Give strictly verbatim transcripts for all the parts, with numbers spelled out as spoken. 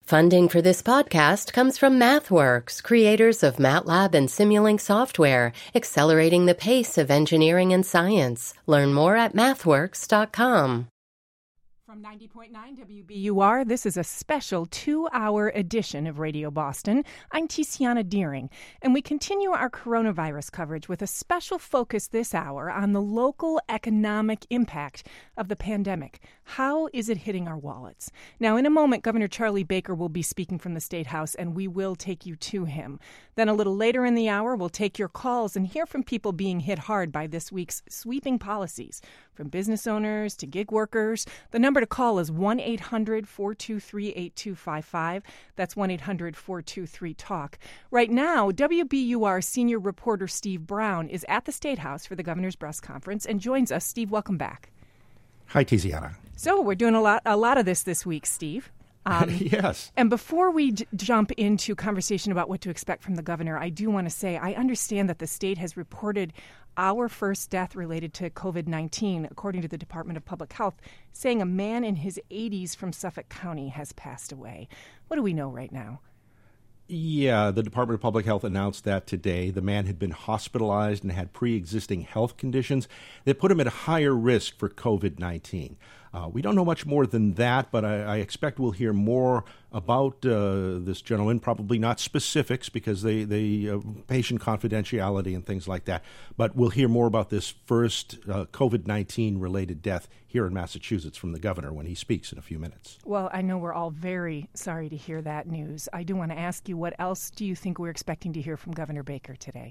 Funding for this podcast comes from MathWorks, creators of MATLAB and Simulink software, accelerating the pace of engineering and science. Learn more at mathworks dot com. From ninety point nine W B U R, this is a special two-hour edition of Radio Boston. I'm Tiziana Deering, and we continue our coronavirus coverage with a special focus this hour on the local economic impact of the pandemic. How is it hitting our wallets? Now, in a moment, Governor Charlie Baker will be speaking from the State House, and we will take you to him. Then a little later in the hour, we'll take your calls and hear from people being hit hard by this week's sweeping policies, from business owners to gig workers. The number to call is one eight hundred four two three eight two five five. That's one eight hundred four two three talk. Right now, W B U R senior reporter Steve Brown is at the State House for the governor's press conference and joins us. Steve, welcome back. Hi, Tiziana. So we're doing a lot, a lot of this this week, Steve. Um, yes. And before we j- jump into conversation about what to expect from the governor, I do want to say I understand that the state has reported our first death related to covid nineteen, according to the Department of Public Health, saying a man in his eighties from Suffolk County has passed away. What do we know right now? Yeah, the Department of Public Health announced that today. The man had been hospitalized and had pre-existing health conditions that put him at a higher risk for covid nineteen. Uh, we don't know much more than that, but I, I expect we'll hear more about uh, this gentleman, probably not specifics because they, they uh, patient confidentiality and things like that. But we'll hear more about this first uh, covid nineteen related death here in Massachusetts from the governor when he speaks in a few minutes. Well, I know we're all very sorry to hear that news. I do want to ask you, what else do you think we're expecting to hear from Governor Baker today?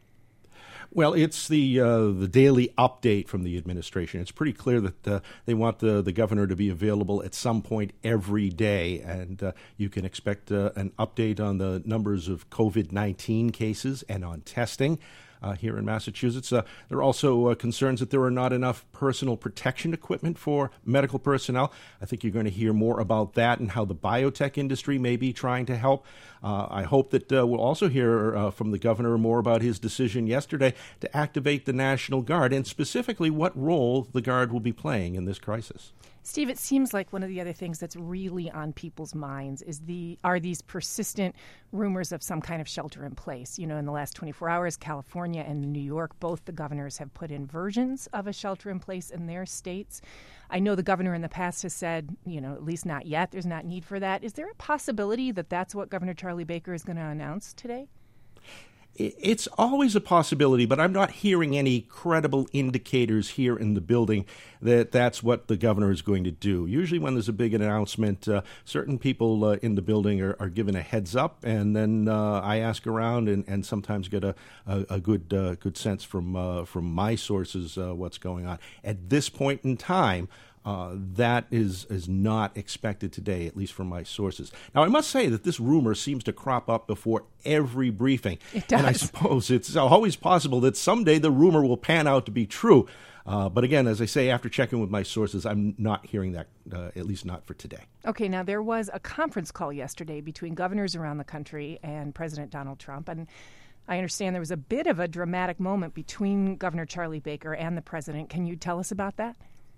Well, it's the uh, the daily update from the administration. It's pretty clear that uh, they want the, the governor to be available at some point every day, and uh, you can expect uh, an update on the numbers of covid nineteen cases and on testing. Uh, here in Massachusetts. Uh, there are also uh, concerns that there are not enough personal protection equipment for medical personnel. I think you're going to hear more about that and how the biotech industry may be trying to help. Uh, I hope that uh, we'll also hear uh, from the governor more about his decision yesterday to activate the National Guard and specifically what role the Guard will be playing in this crisis. Steve, it seems like one of the other things that's really on people's minds is the are these persistent rumors of some kind of shelter in place. You know, in the last twenty-four hours, California and New York, both the governors have put in versions of a shelter in place in their states. I know the governor in the past has said, you know, at least not yet, there's not need for that. Is there a possibility that that's what Governor Charlie Baker is going to announce today? It's always a possibility, but I'm not hearing any credible indicators here in the building that that's what the governor is going to do. Usually when there's a big announcement, uh, certain people uh, in the building are, are given a heads up, and then uh, I ask around and, and sometimes get a, a, a good uh, good sense from, uh, from my sources uh, what's going on. At this point in time, Uh, that is is not expected today, at least from my sources. Now, I must say that this rumor seems to crop up before every briefing. It does. And I suppose it's always possible that someday the rumor will pan out to be true. Uh, but again, as I say, after checking with my sources, I'm not hearing that, uh, at least not for today. Okay, now there was a conference call yesterday between governors around the country and President Donald Trump, and I understand there was a bit of a dramatic moment between Governor Charlie Baker and the president. Can you tell us about that?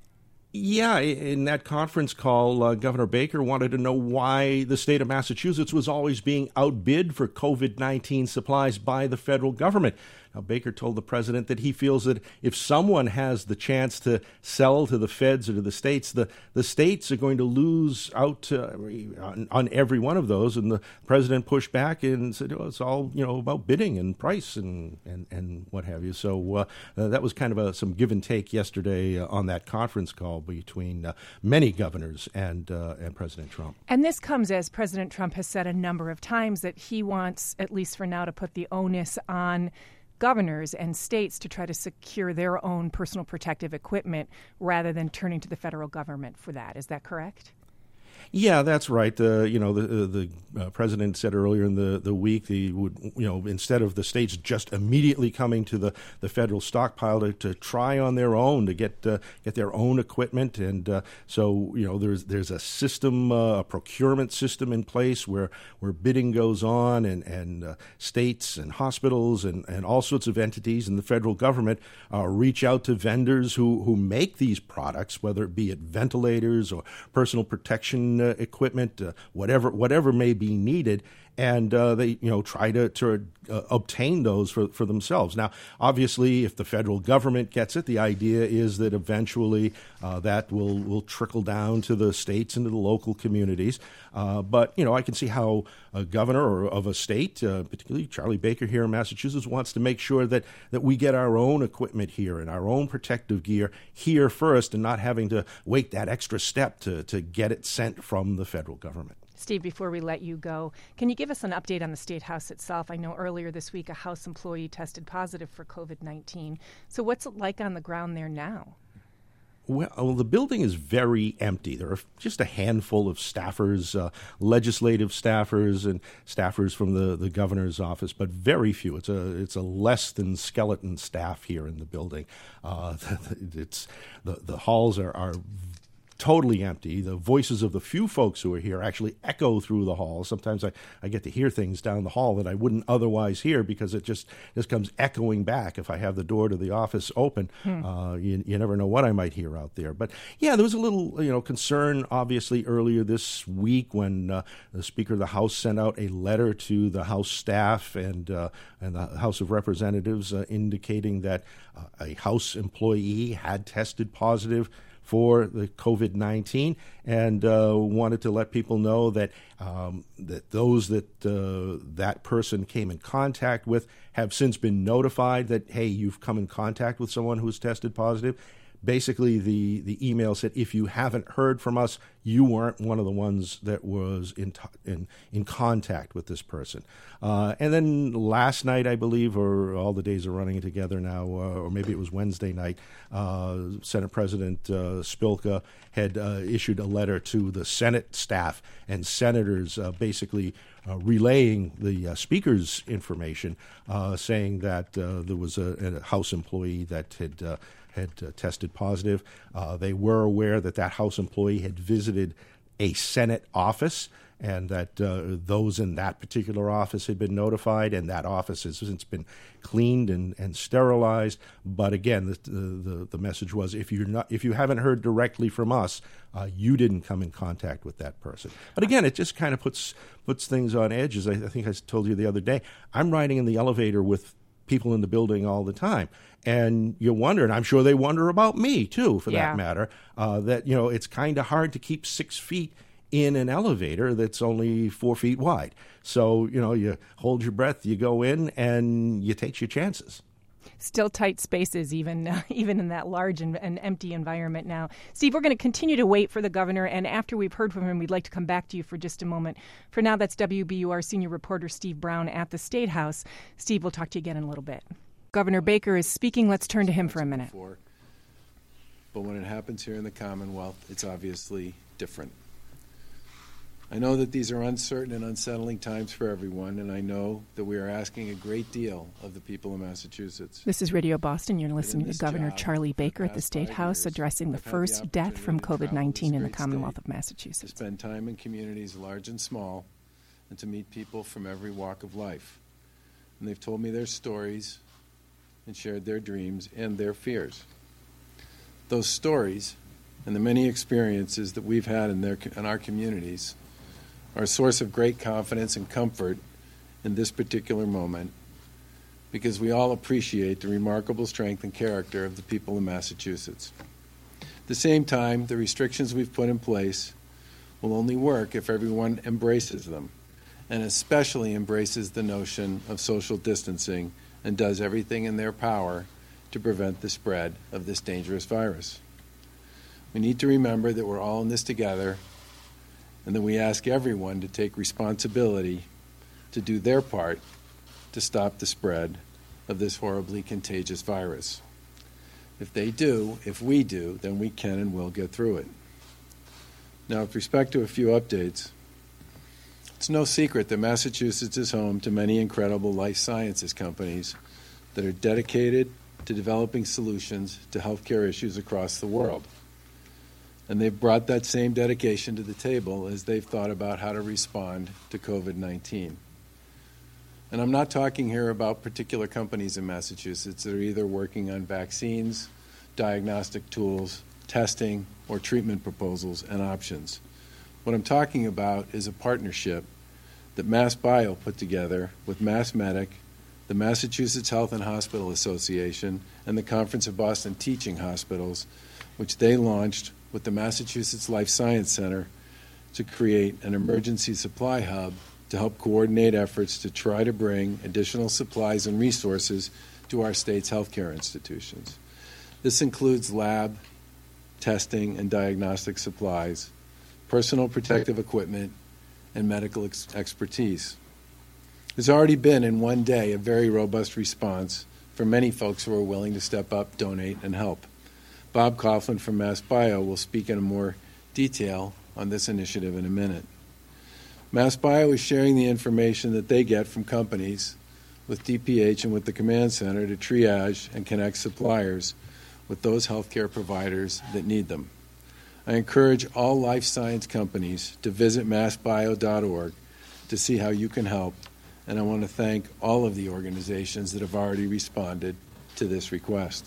Yeah, in that conference call, uh, Governor Baker wanted to know why the state of Massachusetts was always being outbid for covid nineteen supplies by the federal government. Now, Baker told the president that he feels that if someone has the chance to sell to the feds or to the states, the, the states are going to lose out uh, on, on every one of those. And the president pushed back and said, oh, it's all, you know, about bidding and price and, and, and what have you. So uh, uh, that was kind of a, some give and take yesterday uh, on that conference call between uh, many governors and, uh, and President Trump. And this comes as President Trump has said a number of times that he wants, at least for now, to put the onus on governors and states to try to secure their own personal protective equipment rather than turning to the federal government for that. Is that correct? Yeah, that's right. The you know the the uh, president said earlier in the, the week he would you know instead of the states just immediately coming to the, the federal stockpile to, to try on their own to get uh, get their own equipment, and uh, so you know there's there's a system uh, a procurement system in place where where bidding goes on, and and uh, states and hospitals and, and all sorts of entities and the federal government uh, reach out to vendors who who make these products, whether it be it ventilators or personal protection ventilation uh, equipment, uh, whatever whatever may be needed, and uh, they you know try to, to uh, obtain those for, for themselves. Now, obviously, if the federal government gets it, the idea is that eventually uh, that will, will trickle down to the states and to the local communities. Uh, but, you know, I can see how a governor of a state, uh, particularly Charlie Baker here in Massachusetts, wants to make sure that, that we get our own equipment here and our own protective gear here first and not having to wait that extra step to, to get it sent from the federal government. Steve, before we let you go, can you give us an update on the State House itself? I know earlier this week a House employee tested positive for COVID nineteen. So what's it like on the ground there now? Well, the building is very empty. There are just a handful of staffers, uh, legislative staffers and staffers from the, the governor's office, but very few. It's a it's a less than skeleton staff here in the building. Uh, it's the the halls are, are totally empty. The voices of the few folks who are here actually echo through the hall. Sometimes I, I get to hear things down the hall that I wouldn't otherwise hear because it just, just comes echoing back. If I have the door to the office open, hmm. uh, you, you never know what I might hear out there. But yeah, there was a little you know concern, obviously, earlier this week when uh, the Speaker of the House sent out a letter to the House staff and, uh, and the House of Representatives uh, indicating that uh, a House employee had tested positive for the COVID nineteen, and uh, wanted to let people know that um, that those that uh, that person came in contact with have since been notified that, hey, you've come in contact with someone who's tested positive. Basically, the, the email said, if you haven't heard from us, you weren't one of the ones that was in t- in, in contact with this person. Uh, and then last night, I believe, or all the days are running together now, uh, or maybe it was Wednesday night, uh, Senate President uh, Spilka had uh, issued a letter to the Senate staff and senators uh, basically Uh, relaying the uh, Speaker's information, uh, saying that uh, there was a, a House employee that had uh, had uh, tested positive. Uh, they were aware that that House employee had visited a Senate office, and that uh, those in that particular office had been notified, and that office has since been cleaned and, and sterilized. But again, the, the the message was, if you're not, if you haven't heard directly from us, uh, you didn't come in contact with that person. But again, it just kind of puts puts things on edge. As I, I think I told you the other day, I'm riding in the elevator with people in the building all the time, and you wonder, and I'm sure they wonder about me too, for yeah. that matter. Uh, that you know, it's kind of hard to keep six feet in an elevator that's only four feet wide. So, you know, you hold your breath, you go in, and you take your chances. Still tight spaces, even uh, even in that large and, and empty environment now. Steve, we're going to continue to wait for the governor, and after we've heard from him, we'd like to come back to you for just a moment. For now, that's W B U R senior reporter Steve Brown at the State House. Steve, we'll talk to you again in a little bit. Governor Baker is speaking. Let's turn to him for a minute. Before, but when it happens here in the Commonwealth, it's obviously different. I know that these are uncertain and unsettling times for everyone, and I know that we are asking a great deal of the people of Massachusetts. This is Radio Boston. You're listening to Governor Charlie Baker at the State House addressing the first death from COVID nineteen in the Commonwealth of Massachusetts. To spend time in communities large and small, and to meet people from every walk of life. And they've told me their stories and shared their dreams and their fears. Those stories and the many experiences that we've had in, their, in our communities are a source of great confidence and comfort in this particular moment, because we all appreciate the remarkable strength and character of the people of Massachusetts. At the same time, the restrictions we've put in place will only work if everyone embraces them, and especially embraces the notion of social distancing and does everything in their power to prevent the spread of this dangerous virus. We need to remember that we're all in this together, and that we ask everyone to take responsibility to do their part to stop the spread of this horribly contagious virus. If they do, if we do, then we can and will get through it. Now, with respect to a few updates, it's no secret that Massachusetts is home to many incredible life sciences companies that are dedicated to developing solutions to healthcare issues across the world. And they've brought that same dedication to the table as they've thought about how to respond to COVID nineteen. And I'm not talking here about particular companies in Massachusetts that are either working on vaccines, diagnostic tools, testing, or treatment proposals and options. What I'm talking about is a partnership that MassBio put together with MassMedic, the Massachusetts Health and Hospital Association, and the Conference of Boston Teaching Hospitals, which they launched with the Massachusetts Life Science Center to create an emergency supply hub to help coordinate efforts to try to bring additional supplies and resources to our state's healthcare institutions. This includes lab, testing, and diagnostic supplies, personal protective equipment, and medical ex- expertise. There's already been, in one day, a very robust response from many folks who are willing to step up, donate, and help. Bob Coughlin from MassBio will speak in more detail on this initiative in a minute. MassBio is sharing the information that they get from companies with D P H and with the Command Center to triage and connect suppliers with those healthcare providers that need them. I encourage all life science companies to visit mass bio dot org to see how you can help, and I want to thank all of the organizations that have already responded to this request.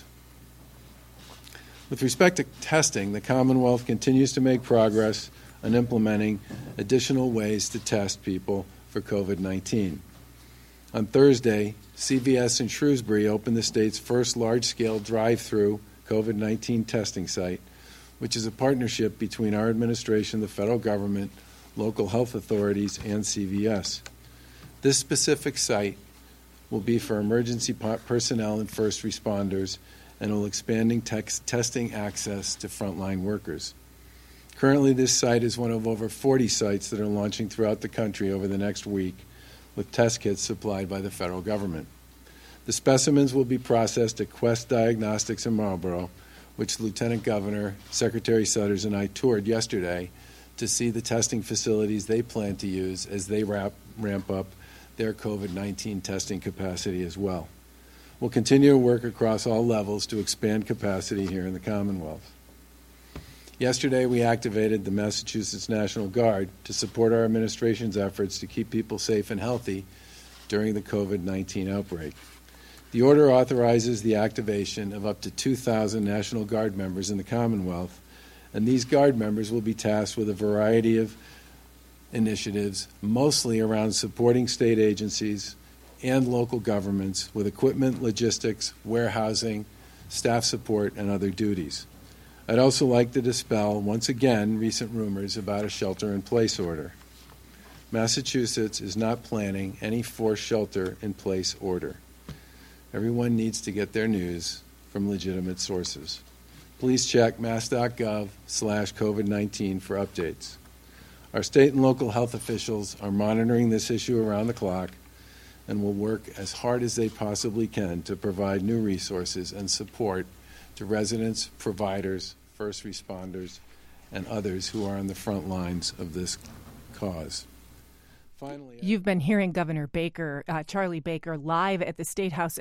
With respect to testing, the Commonwealth continues to make progress on implementing additional ways to test people for COVID nineteen. On Thursday, C V S in Shrewsbury opened the state's first large-scale drive-through COVID nineteen testing site, which is a partnership between our administration, the federal government, local health authorities, and C V S. This specific site will be for emergency personnel and first responders and will expanding tex- testing access to frontline workers. Currently, this site is one of over forty sites that are launching throughout the country over the next week with test kits supplied by the federal government. The specimens will be processed at Quest Diagnostics in Marlborough, which Lieutenant Governor, Secretary Sudders, and I toured yesterday to see the testing facilities they plan to use as they wrap, ramp up their COVID nineteen testing capacity as well. We'll continue to work across all levels to expand capacity here in the Commonwealth. Yesterday, we activated the Massachusetts National Guard to support our administration's efforts to keep people safe and healthy during the COVID nineteen outbreak. The order authorizes the activation of up to two thousand National Guard members in the Commonwealth, and these Guard members will be tasked with a variety of initiatives, mostly around supporting state agencies and local governments with equipment, logistics, warehousing, staff support, and other duties. I'd also like to dispel, once again, recent rumors about a shelter-in-place order. Massachusetts is not planning any forced shelter-in-place order. Everyone needs to get their news from legitimate sources. Please check mass.gov slash COVID nineteen for updates. Our state and local health officials are monitoring this issue around the clock and will work as hard as they possibly can to provide new resources and support to residents, providers, first responders, and others who are on the front lines of this cause. Finally, You've been hearing Governor Baker, uh, Charlie Baker, live at the State House